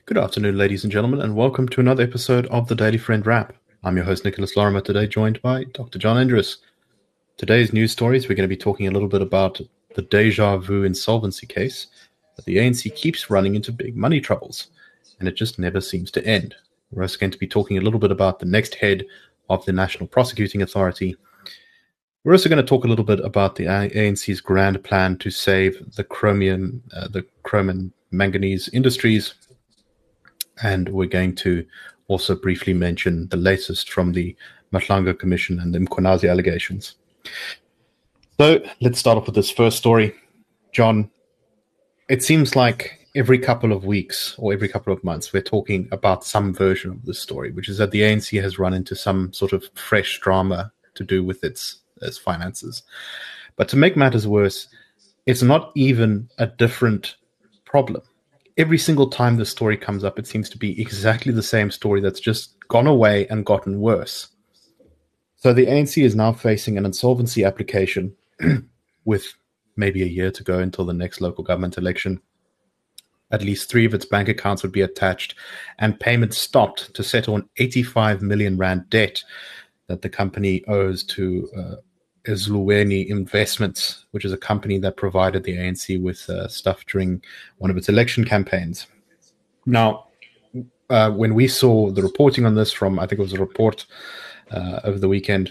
Good afternoon, ladies and gentlemen, and welcome to another episode of the Daily Friend Wrap. I'm your host, Nicholas Lorimer, today joined by Dr. John Andrus. Today's news stories, we're going to be talking a little bit about the deja vu insolvency case, that the ANC keeps running into big money troubles, and it just never seems to end. We're also going to be talking a little bit about the next head of the National Prosecuting Authority. We're also going to talk a little bit about the ANC's grand plan to save the chrome and manganese industries. And we're going to also briefly mention the latest from the Matlanga Commission and the Mkhwanazi allegations. So let's start off with this first story. John, it seems like every couple of weeks or every couple of months, we're talking about some version of this story, which is that the ANC has run into some sort of fresh drama to do with its finances. But to make matters worse, it's not even a different problem. Every single time this story comes up, it seems to be exactly the same story that's just gone away and gotten worse. So the ANC is now facing an insolvency application with maybe a year to go until the next local government election. At least 3 of its bank accounts would be attached and payments stopped to settle an 85 million rand debt that the company owes to Ezulweni Investments, which is a company that provided the ANC with stuff during one of its election campaigns. Now, when we saw the reporting on this from, I think it was a report over the weekend,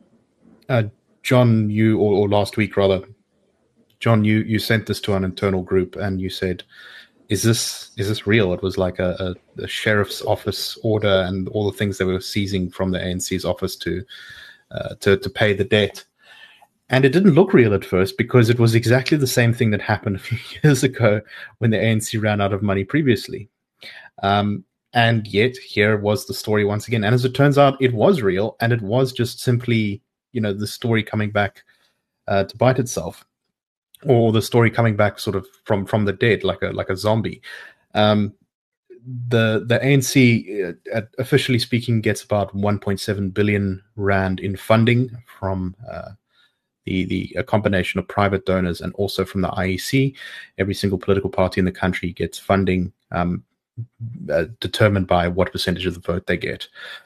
John, or last week rather, John, you sent this to an internal group and you said, is this real? It was like a sheriff's office order and all the things they were seizing from the ANC's office to pay the debt. And it didn't look real at first because it was exactly the same thing that happened a few years ago when the ANC ran out of money previously. And yet here was the story once again. And as it turns out, it was real, and it was just simply, the story coming back to bite itself, or the story coming back sort of from the dead, like a zombie. The ANC, officially speaking, gets about 1.7 billion rand in funding from a combination of private donors and also from the IEC. Every single political party in the country gets funding determined by what percentage of the vote they get.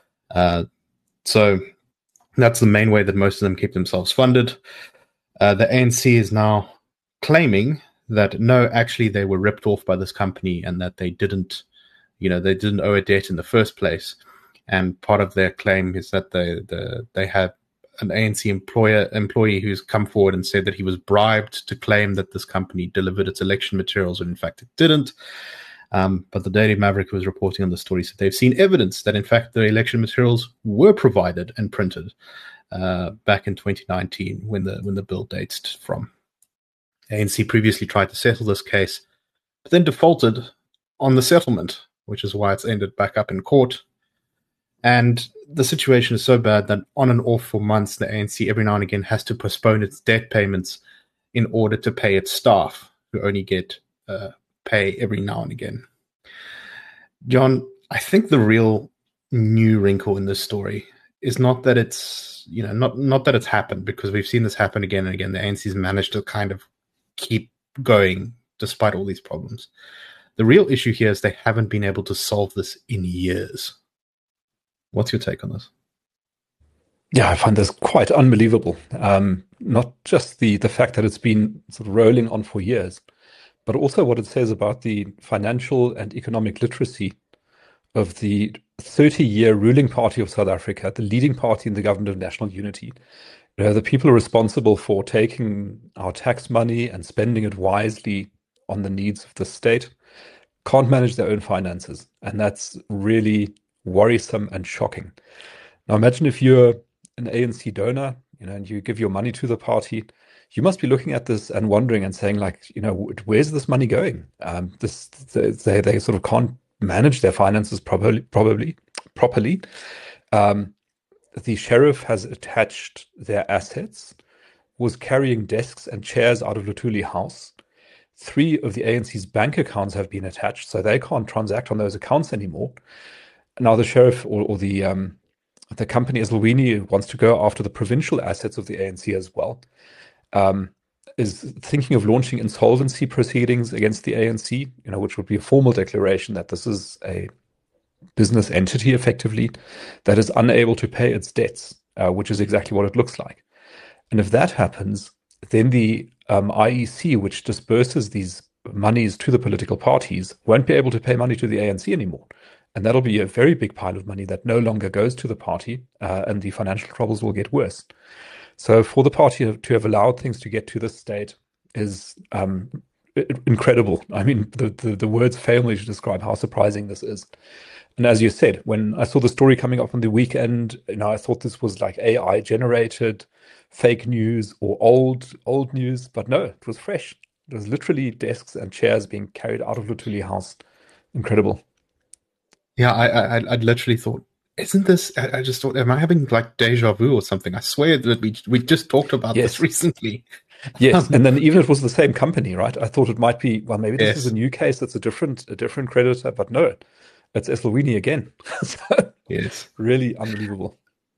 So that's the main way that most of them keep themselves funded. The ANC is now claiming that no, actually they were ripped off by this company and that they didn't owe a debt in the first place. And part of their claim is that they have an ANC employee who's come forward and said that he was bribed to claim that this company delivered its election materials when in fact it didn't. But the Daily Maverick, who was reporting on the story, said they've seen evidence that in fact the election materials were provided and printed back in 2019 when the bill dates from. ANC previously tried to settle this case, but then defaulted on the settlement, which is why it's ended back up in court. And the situation is so bad that on and off for months, the ANC every now and again has to postpone its debt payments in order to pay its staff, who only get pay every now and again. John, I think the real new wrinkle in this story is not that it's, not that it's happened, because we've seen this happen again and again. The ANC's managed to kind of keep going despite all these problems. The real issue here is they haven't been able to solve this in years. What's your take on this? Yeah, I find this quite unbelievable. Not just the fact that it's been sort of rolling on for years, but also what it says about the financial and economic literacy of the 30-year ruling party of South Africa, the leading party in the government of national unity. The people responsible for taking our tax money and spending it wisely on the needs of the state can't manage their own finances. And that's really worrisome and shocking. Now imagine if you're an ANC donor, and you give your money to the party, you must be looking at this and wondering and saying, where's this money going? They sort of can't manage their finances properly. The sheriff has attached their assets, was carrying desks and chairs out of Luthuli House. 3 of the ANC's bank accounts have been attached, so they can't transact on those accounts anymore. Now the sheriff or the company Ezulweni wants to go after the provincial assets of the ANC as well. is thinking of launching insolvency proceedings against the ANC, which would be a formal declaration that this is a business entity effectively that is unable to pay its debts, which is exactly what it looks like. And if that happens, then the IEC, which disperses these monies to the political parties, won't be able to pay money to the ANC anymore. And that'll be a very big pile of money that no longer goes to the party, and the financial troubles will get worse. So for the party to have allowed things to get to this state is incredible. I mean, the words fail me to describe how surprising this is. And as you said, when I saw the story coming up on the weekend, I thought this was like AI generated fake news or old news, but no, it was fresh. It was literally desks and chairs being carried out of Luthuli House. Incredible. Yeah, I literally thought, isn't this? I just thought, am I having like deja vu or something? I swear that we just talked about this recently. Yes, and then even if it was the same company, right? I thought it might be, well, maybe this is a new case that's a different creditor, but no, it's Eslawini again. So, yes, really unbelievable.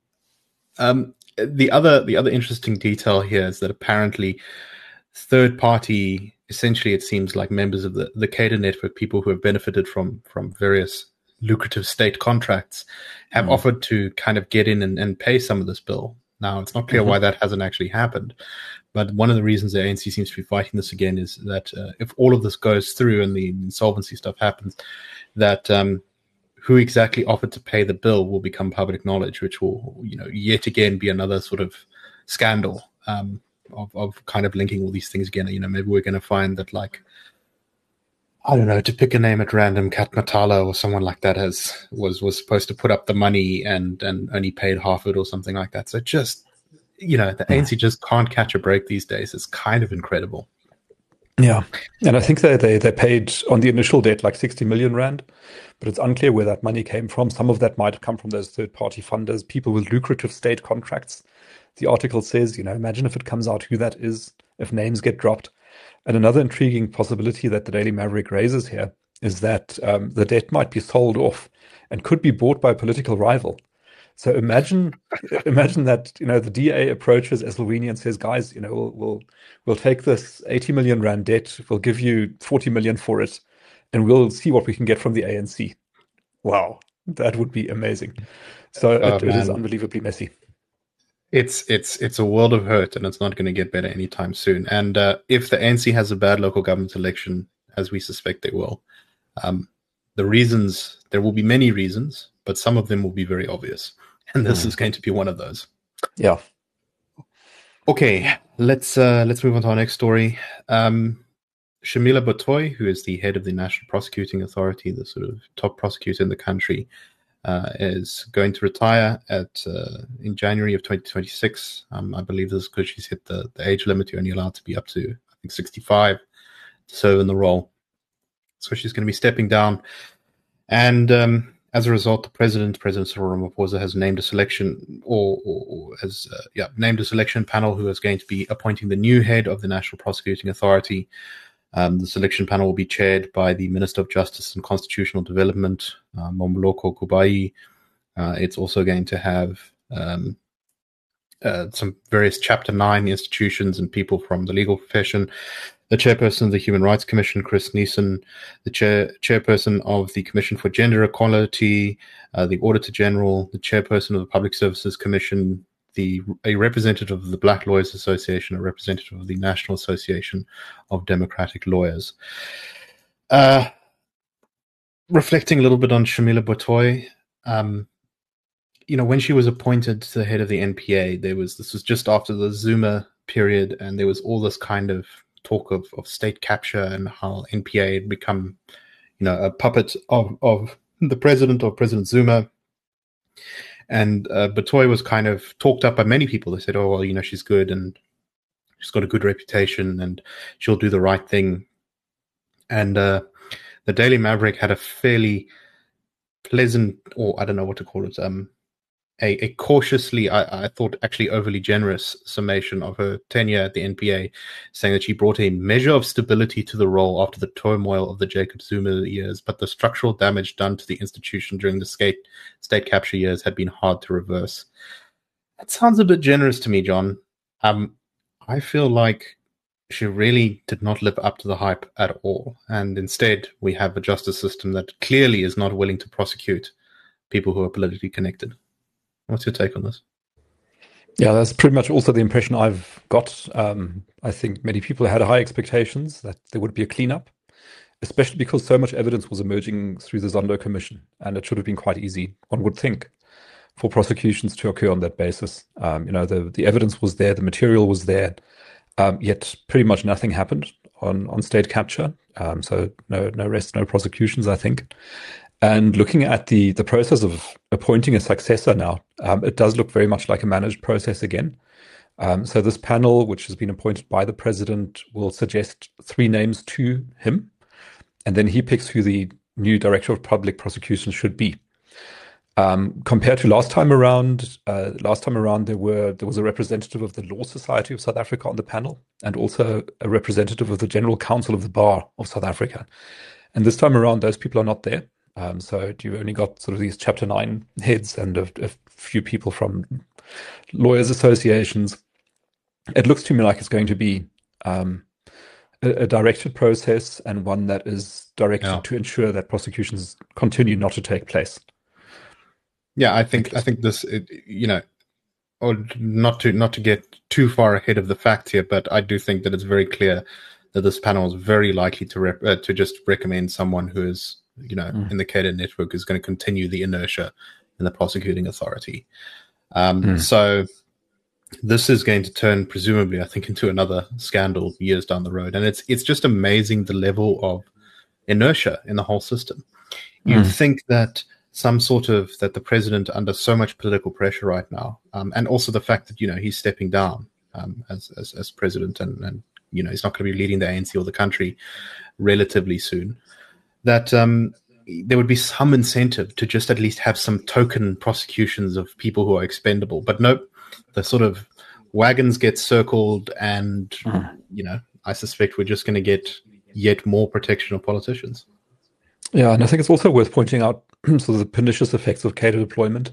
The other interesting detail here is that apparently third party, essentially it seems like members of the Cater network, people who have benefited from various lucrative state contracts, have offered to kind of get in and pay some of this bill. Now, it's not clear why that hasn't actually happened. But one of the reasons the ANC seems to be fighting this again is that if all of this goes through and the insolvency stuff happens, that who exactly offered to pay the bill will become public knowledge, which will, yet again be another sort of scandal of kind of linking all these things again. Maybe we're going to find that, like, I don't know, to pick a name at random, Kat Matala or someone like that was supposed to put up the money and only paid half it or something like that. So just, the ANC just can't catch a break these days. It's kind of incredible. Yeah. And I think they paid on the initial debt like 60 million rand, but it's unclear where that money came from. Some of that might have come from those third-party funders, people with lucrative state contracts. The article says, imagine if it comes out who that is, if names get dropped. And another intriguing possibility that the Daily Maverick raises here is that the debt might be sold off and could be bought by a political rival. So imagine that the DA approaches Eslawini and says, guys, we'll take this 80 million rand debt, we'll give you 40 million for it, and we'll see what we can get from the ANC. Wow, that would be amazing. So it is unbelievably messy. It's a world of hurt, and it's not going to get better anytime soon. And if the ANC has a bad local government election, as we suspect they will, there will be many reasons, but some of them will be very obvious. And this is going to be one of those. Yeah. Okay, let's move on to our next story. Shamila Botoi, who is the head of the National Prosecuting Authority, the sort of top prosecutor in the country, is going to retire in January of 2026. I believe this is because she's hit the age limit. You're only allowed to be up to, I think, 65 to serve in the role. So she's going to be stepping down. And as a result, the President Cyril Ramaphosa, has named a selection named a selection panel who is going to be appointing the new head of the National Prosecuting Authority. The selection panel will be chaired by the Minister of Justice and Constitutional Development, Momoloko Kubai. It's also going to have some various Chapter 9 institutions and people from the legal profession. The chairperson of the Human Rights Commission, Chris Neeson, the chairperson of the Commission for Gender Equality, the Auditor General, the chairperson of the Public Services Commission, a representative of the Black Lawyers Association, a representative of the National Association of Democratic Lawyers. Reflecting a little bit on Shamila Botoi, when she was appointed to the head of the NPA, this was just after the Zuma period, and there was all this kind of talk of state capture and how NPA had become, a puppet of the president or President Zuma. And Botoi was kind of talked up by many people. They said, oh, well, she's good and she's got a good reputation and she'll do the right thing. And the Daily Maverick had a fairly pleasant, or I don't know what to call it, a cautiously, I thought actually overly generous summation of her tenure at the NPA, saying that she brought a measure of stability to the role after the turmoil of the Jacob Zuma years, but the structural damage done to the institution during the state capture years had been hard to reverse. That sounds a bit generous to me, John. I feel like she really did not live up to the hype at all. And instead, we have a justice system that clearly is not willing to prosecute people who are politically connected. What's your take on this? Yeah, that's pretty much also the impression I've got. I think many people had high expectations that there would be a cleanup, especially because so much evidence was emerging through the Zondo Commission, and it should have been quite easy, one would think, for prosecutions to occur on that basis. The evidence was there, the material was there, yet pretty much nothing happened on state capture. So no arrests, no prosecutions, I think. And looking at the process of appointing a successor now, it does look very much like a managed process again. So this panel, which has been appointed by the president, will suggest 3 names to him, and then he picks who the new director of public prosecutions should be. Compared to last time around, there was a representative of the Law Society of South Africa on the panel, and also a representative of the General Council of the Bar of South Africa. And this time around, those people are not there. So you only got sort of these Chapter 9 heads and a few people from lawyers' associations. It looks to me like it's going to be a directed process, and one that is directed to ensure that prosecutions continue not to take place. Yeah, I think this, or not to get too far ahead of the facts here, but I do think that it's very clear that this panel is very likely to just recommend someone who is, in the Cato network, is going to continue the inertia in the prosecuting authority. So this is going to turn, presumably, I think, into another scandal years down the road, and it's just amazing the level of inertia in the whole system. You'd think that that the president, under so much political pressure right now, and also the fact that he's stepping down as president, and he's not going to be leading the ANC or the country relatively soon, that there would be some incentive to just at least have some token prosecutions of people who are expendable. But nope, the sort of wagons get circled, and I suspect we're just going to get yet more protection of politicians. Yeah, and I think it's also worth pointing out sort of the pernicious effects of Cato deployment.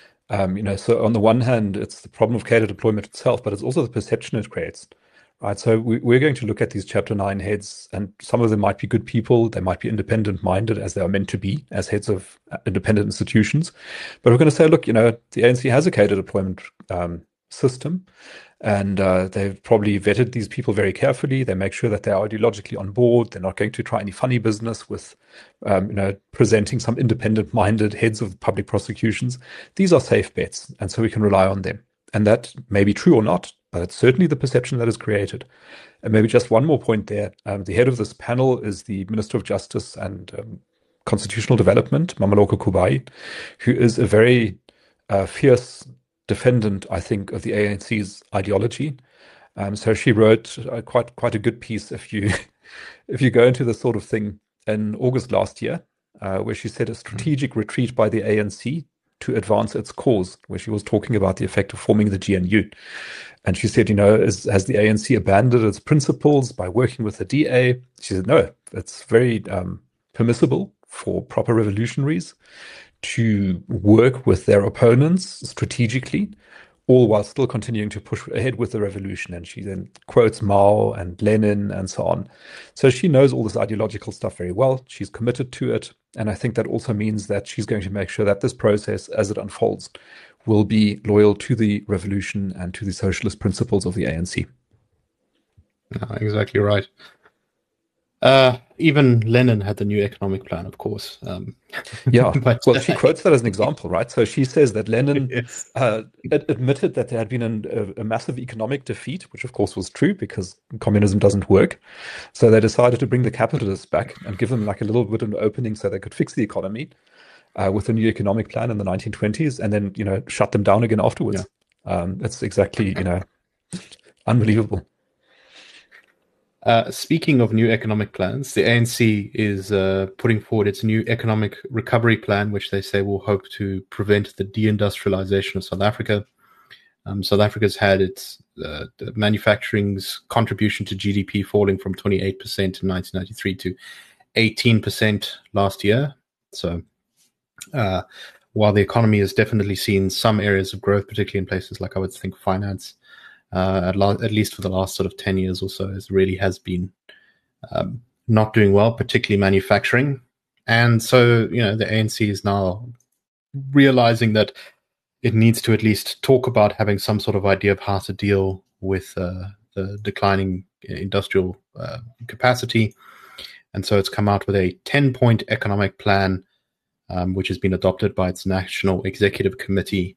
So on the one hand, it's the problem of Cato deployment itself, but it's also the perception it creates, right? So we're going to look at these Chapter 9 heads, and some of them might be good people. They might be independent-minded, as they are meant to be, as heads of independent institutions. But we're going to say, look, the ANC has a Cato deployment system, and they've probably vetted these people very carefully. They make sure that they're ideologically on board. They're not going to try any funny business with, presenting some independent-minded heads of public prosecutions. These are safe bets, and so we can rely on them. And that may be true or not, but it's certainly the perception that is created. And maybe just one more point there. The head of this panel is the Minister of Justice and Constitutional Development, Mamoloko Kubai, who is a very fierce defendant, I think, of the ANC's ideology. So she wrote quite a good piece if you go into this sort of thing in August last year, where she said a strategic retreat by the ANC to advance its cause, where she was talking about the effect of forming the GNU. And she said, has the ANC abandoned its principles by working with the DA? She said, no, it's very permissible for proper revolutionaries to work with their opponents strategically, all while still continuing to push ahead with the revolution. And she then quotes Mao and Lenin and so on. So she knows all this ideological stuff very well. She's committed to it. And I think that also means that she's going to make sure that this process, as it unfolds, will be loyal to the revolution and to the socialist principles of the ANC. Exactly right. Even Lenin had the new economic plan, of course. Yeah, well, she quotes that as an example, right? So she says that Lenin admitted that there had been a massive economic defeat, which of course was true because communism doesn't work. So they decided to bring the capitalists back and give them like a little bit of an opening so they could fix the economy with a new economic plan in the 1920s, and then, shut them down again afterwards. Yeah. That's exactly, unbelievable. Speaking of new economic plans, the ANC is putting forward its new economic recovery plan, which they say will hope to prevent the deindustrialization of South Africa. South Africa's had its manufacturing's contribution to GDP falling from 28% in 1993 to 18% last year. So while the economy has definitely seen some areas of growth, particularly in places like, I would think, finance, at least for the last sort of 10 years or so, has been not doing well, particularly manufacturing. And so, the ANC is now realizing that it needs to at least talk about having some sort of idea of how to deal with the declining industrial capacity. And so it's come out with a 10-point economic plan, which has been adopted by its National Executive Committee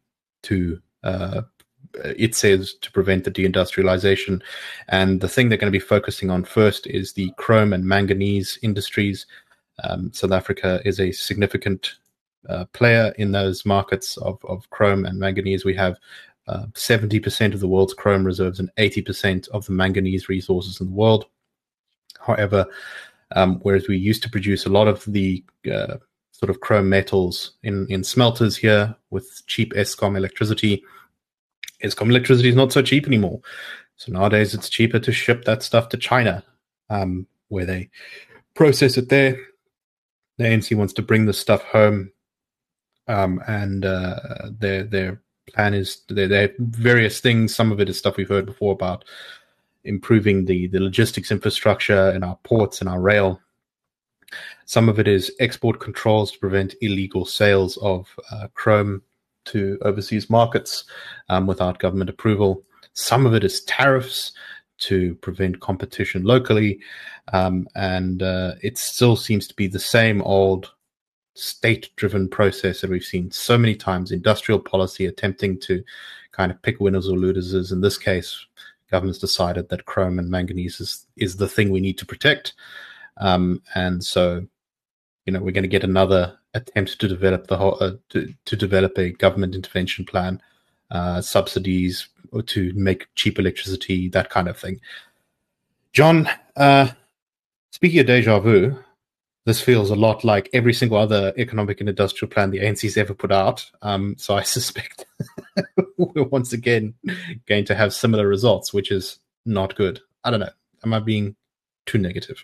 it says, to prevent the deindustrialization. And the thing they're going to be focusing on first is the chrome and manganese industries. South Africa is a significant player in those markets of chrome and manganese. We have 70% of the world's chrome reserves and 80% of the manganese resources in the world. However, whereas we used to produce a lot of the sort of chrome metals in smelters here with cheap Eskom electricity is not so cheap anymore. So nowadays it's cheaper to ship that stuff to China, where they process it there. The ANC wants to bring this stuff home, and their plan is they have various things. Some of it is stuff we've heard before about improving the logistics infrastructure in our ports and our rail. Some of it is export controls to prevent illegal sales of chrome to overseas markets without government approval. Some of it is tariffs to prevent competition locally. And it still seems to be the same old state-driven process that we've seen so many times, industrial policy attempting to kind of pick winners or losers. In this case, government's decided that chrome and manganese is the thing we need to protect. And so, we're going to get another attempt to develop to develop a government intervention plan, subsidies to make cheap electricity, that kind of thing. John, speaking of deja vu, this feels a lot like every single other economic and industrial plan the ANC's ever put out. So I suspect we're once again going to have similar results, which is not good. I don't know. Am I being too negative?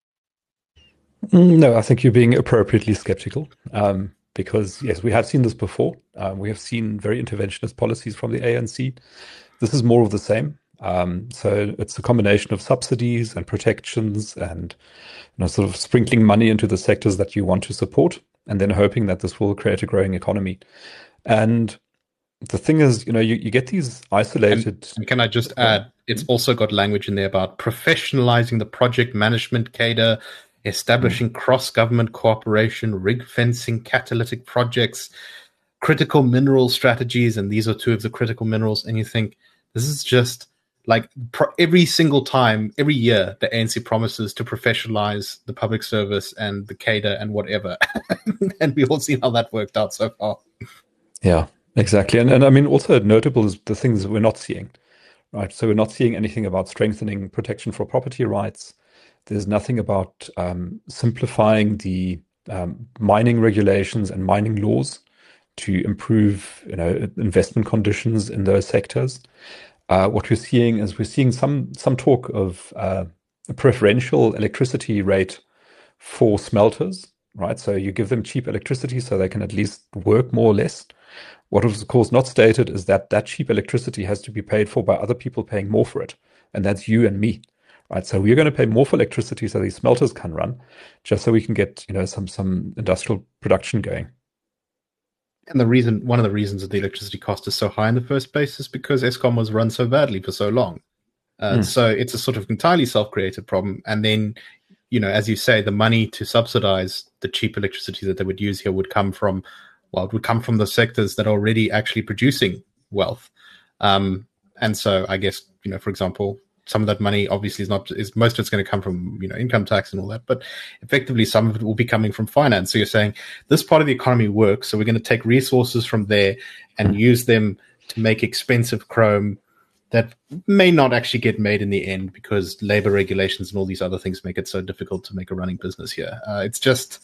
No, I think you're being appropriately skeptical, because, yes, we have seen this before. We have seen very interventionist policies from the ANC. This is more of the same. So it's a combination of subsidies and protections and sort of sprinkling money into the sectors that you want to support, and then hoping that this will create a growing economy. And the thing is, you get these isolated... And can I just add, it's also got language in there about professionalizing the project management cadre, establishing cross-government cooperation, rig fencing, catalytic projects, critical mineral strategies, and these are two of the critical minerals. And you think, this is just like every single time, every year, the ANC promises to professionalize the public service and the cadre and whatever. And we all see how that worked out so far. Yeah, exactly. And I mean, also notable is the things that we're not seeing, right? So we're not seeing anything about strengthening protection for property rights. There's nothing about simplifying the mining regulations and mining laws to improve, investment conditions in those sectors. What we're seeing is some talk of a preferential electricity rate for smelters, right? So you give them cheap electricity so they can at least work more or less. What is, of course, not stated is that cheap electricity has to be paid for by other people paying more for it, and that's you and me. Right, so we're going to pay more for electricity so these smelters can run, just so we can get some industrial production going. And one of the reasons that the electricity cost is so high in the first place is because Eskom was run so badly for so long. So it's a sort of entirely self-created problem. And then, as you say, the money to subsidize the cheap electricity that they would use here would come from the sectors that are already actually producing wealth. And so I guess, for example, some of that money obviously is most of it's going to come from income tax and all that, but effectively some of it will be coming from finance. So you're saying this part of the economy works, so we're going to take resources from there and use them to make expensive chrome that may not actually get made in the end because labor regulations and all these other things make it so difficult to make a running business here. It's just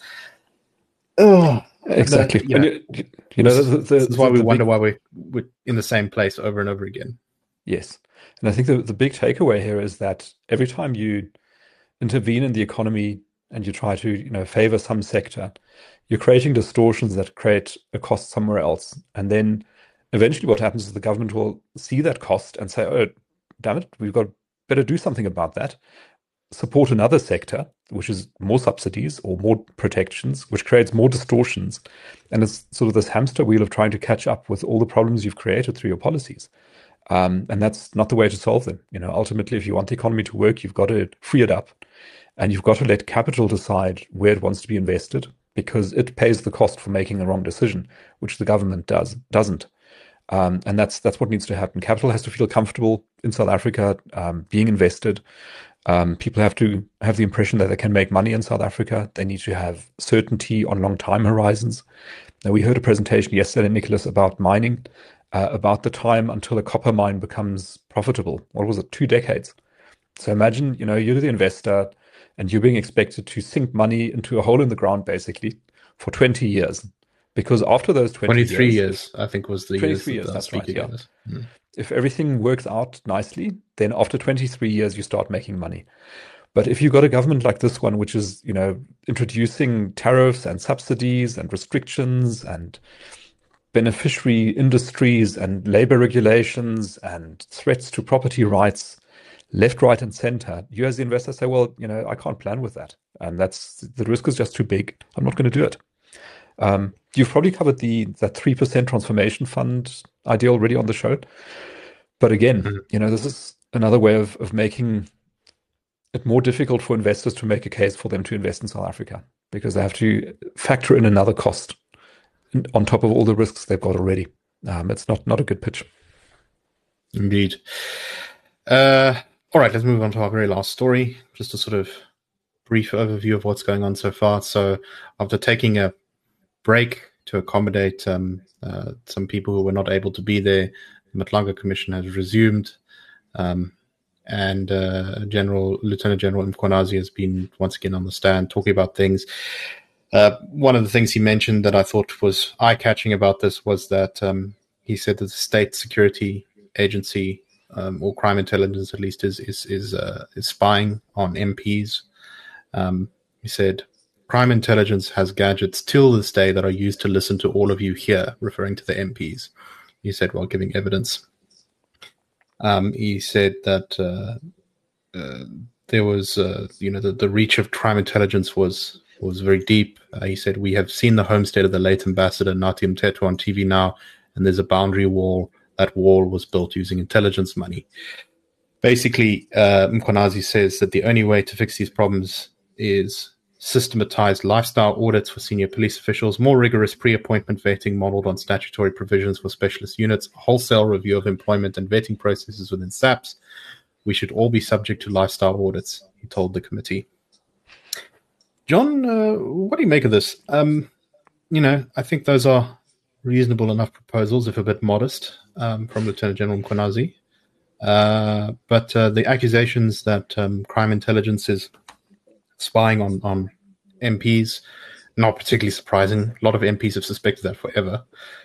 exactly. This is why we wonder why we're in the same place over and over again. Yes. And I think the big takeaway here is that every time you intervene in the economy and you try to, favor some sector, you're creating distortions that create a cost somewhere else. And then eventually what happens is the government will see that cost and say, oh, damn it, we've got to better do something about that. Support another sector, which is more subsidies or more protections, which creates more distortions. And it's sort of this hamster wheel of trying to catch up with all the problems you've created through your policies. And that's not the way to solve them. Ultimately, if you want the economy to work, you've got to free it up, and you've got to let capital decide where it wants to be invested, because it pays the cost for making the wrong decision, which the government doesn't. And that's what needs to happen. Capital has to feel comfortable in South Africa, being invested. People have to have the impression that they can make money in South Africa. They need to have certainty on long time horizons. Now, we heard a presentation yesterday, Nicholas, about mining, about the time until a copper mine becomes profitable. What was it? 2 decades. So imagine, you're the investor and you're being expected to sink money into a hole in the ground, basically, for 20 years. Because after those 23 years, I think was the 23 years, that's right, yeah. If everything works out nicely, then after 23 years, you start making money. But if you've got a government like this one, which is, introducing tariffs and subsidies and restrictions and beneficiary industries and labor regulations and threats to property rights, left, right, and center, you as the investor say, well, I can't plan with that. And the risk is just too big. I'm not going to do it. You've probably covered that 3% transformation fund idea already on the show. But again, this is another way of making it more difficult for investors to make a case for them to invest in South Africa, because they have to factor in another cost on top of all the risks they've got already. It's not a good pitch. Indeed. All right, let's move on to our very last story. Just a sort of brief overview of what's going on so far. So after taking a break to accommodate some people who were not able to be there, the Matlanga Commission has resumed, and Lieutenant General Mkhwanazi has been once again on the stand talking about things. One of the things he mentioned that I thought was eye-catching about this was that he said that the State Security Agency, or crime intelligence at least, is spying on MPs. He said, crime intelligence has gadgets till this day that are used to listen to all of you here, referring to the MPs. He said while giving evidence. He said that there was, the reach of crime intelligence was very deep. He said, we have seen the homestead of the late ambassador Nathi Mthethwa on TV now, and there's a boundary wall. That wall was built using intelligence money. Basically, Mkhwanazi says that the only way to fix these problems is systematized lifestyle audits for senior police officials, more rigorous pre-appointment vetting modeled on statutory provisions for specialist units, a wholesale review of employment and vetting processes within SAPS. We should all be subject to lifestyle audits, he told the committee. John, what do you make of this? I think those are reasonable enough proposals, if a bit modest, from Lieutenant General Mkhwanazi. But the accusations that crime intelligence is spying on MPs, not particularly surprising. A lot of MPs have suspected that forever.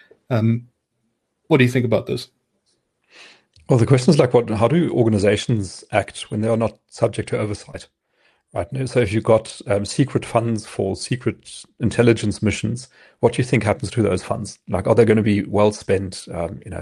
What do you think about this? Well, the question is how do organizations act when they are not subject to oversight? Right. So if you've got secret funds for secret intelligence missions, what do you think happens to those funds? Are they going to be well spent, in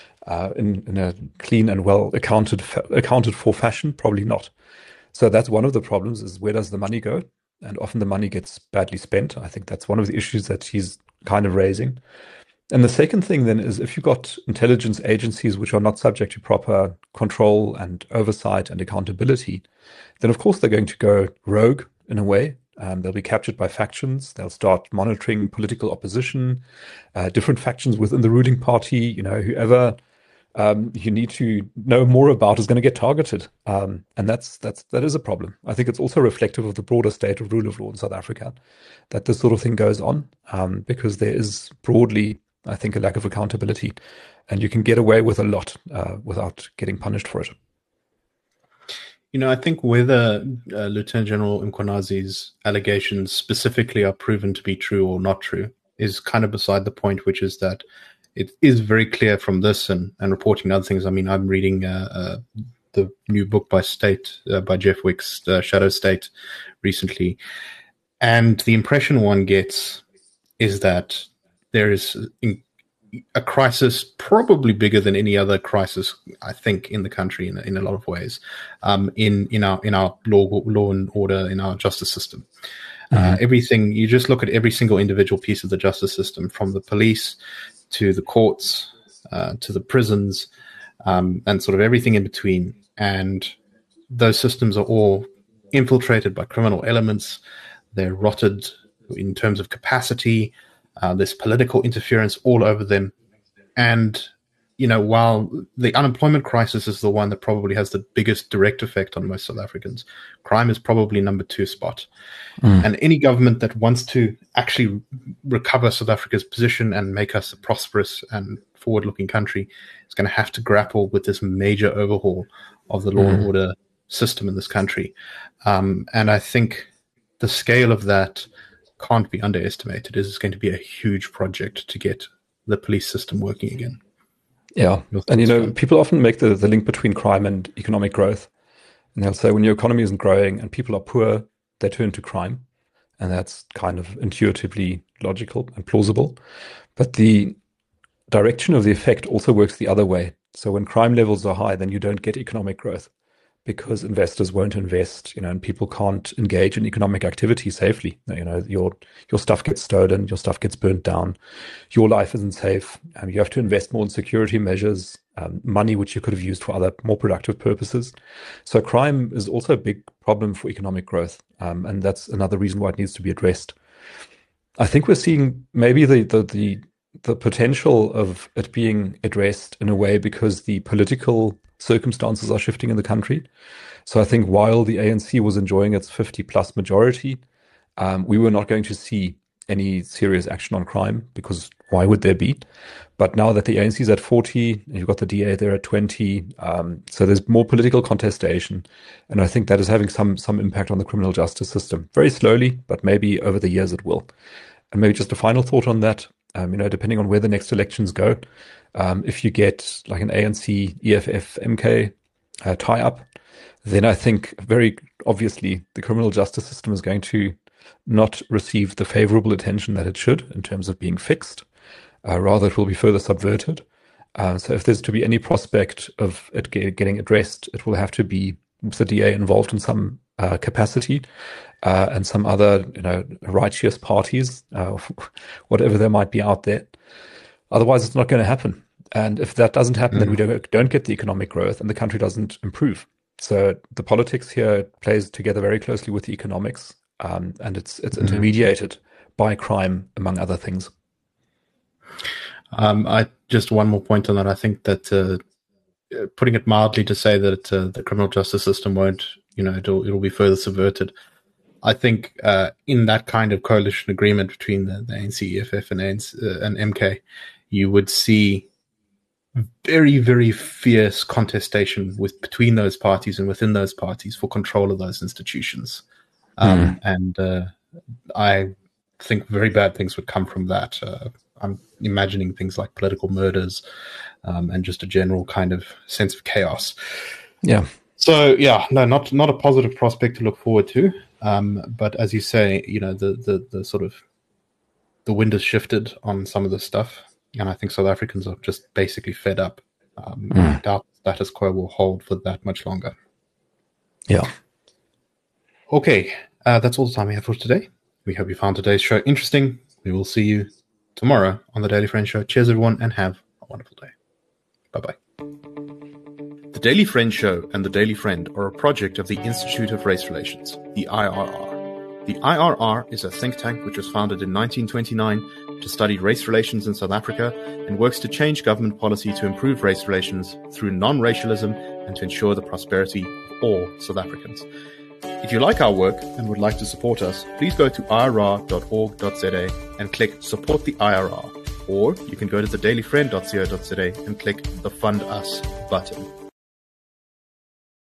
a clean and well accounted for fashion? Probably not. So that's one of the problems, is where does the money go? And often the money gets badly spent. I think that's one of the issues that he's kind of raising. And the second thing then is, if you've got intelligence agencies which are not subject to proper control and oversight and accountability, then of course they're going to go rogue in a way. They'll be captured by factions. They'll start monitoring political opposition, different factions within the ruling party. Whoever you need to know more about is going to get targeted. And that is a problem. I think it's also reflective of the broader state of rule of law in South Africa, that this sort of thing goes on, because there is broadly, I think, a lack of accountability, and you can get away with a lot without getting punished for it. I think whether Lieutenant General Mkhwanazi's allegations specifically are proven to be true or not true is kind of beside the point, which is that it is very clear from this and reporting other things. I mean, I'm reading the new book by Jeff Wick's Shadow State recently, and the impression one gets is that there is a crisis probably bigger than any other crisis, I think, in the country in a lot of ways, in our law and order, in our justice system. Everything, you just look at every single individual piece of the justice system, from the police to the courts to the prisons, and sort of everything in between. And those systems are all infiltrated by criminal elements. They're rotted in terms of capacity. There's political interference all over them. And, while the unemployment crisis is the one that probably has the biggest direct effect on most South Africans, crime is probably number 2 spot. And any government that wants to actually recover South Africa's position and make us a prosperous and forward-looking country is going to have to grapple with this major overhaul of the law and order system in this country. And I think the scale of that can't be underestimated. It is going to be a huge project to get the police system working again. Yeah. And, people often make the link between crime and economic growth. And they'll say when your economy isn't growing and people are poor, they turn to crime. And that's kind of intuitively logical and plausible. But the direction of the effect also works the other way. So when crime levels are high, then you don't get economic growth, because investors won't invest, and people can't engage in economic activity safely. Your stuff gets stolen, your stuff gets burnt down, your life isn't safe. You have to invest more in security measures, money which you could have used for other more productive purposes. So crime is also a big problem for economic growth, and that's another reason why it needs to be addressed. I think we're seeing maybe the potential of it being addressed in a way because the political circumstances are shifting in the country. So I think while the ANC was enjoying its 50-plus majority, we were not going to see any serious action on crime, because why would there be? But now that the ANC is at 40, and you've got the DA there at 20, so there's more political contestation. And I think that is having some impact on the criminal justice system. Very slowly, but maybe over the years it will. And maybe just a final thought on that. Depending on where the next elections go, if you get like an ANC, EFF, MK tie-up, then I think very obviously the criminal justice system is going to not receive the favorable attention that it should in terms of being fixed. Rather, it will be further subverted. So if there's to be any prospect of it getting addressed, it will have to be the DA involved in some capacity, and some other, righteous parties, whatever there might be out there. Otherwise, it's not going to happen. And if that doesn't happen, then we don't get the economic growth and the country doesn't improve. So the politics here plays together very closely with the economics, and it's intermediated by crime, among other things. Just one more point on that. I think that putting it mildly to say that the criminal justice system won't, it'll be further subverted. I think in that kind of coalition agreement between the ANC, EFF, and MK, you would see very, very fierce contestation between those parties and within those parties for control of those institutions. And I think very bad things would come from that. I'm imagining things like political murders and just a general kind of sense of chaos. Yeah. So, not a positive prospect to look forward to. But as you say, the sort of the wind has shifted on some of this stuff. And I think South Africans are just basically fed up. I doubt status quo will hold for that much longer. Yeah. Okay, that's all the time we have for today. We hope you found today's show interesting. We will see you tomorrow on the Daily Friend Show. Cheers, everyone, and have a wonderful day. Bye-bye. The Daily Friend Show and the Daily Friend are a project of the Institute of Race Relations, the IRR. The IRR is a think tank which was founded in 1929 to study race relations in South Africa and works to change government policy to improve race relations through non-racialism and to ensure the prosperity of all South Africans. If you like our work and would like to support us, please go to irr.org.za and click Support the IRR. Or you can go to thedailyfriend.co.za and click the Fund Us button.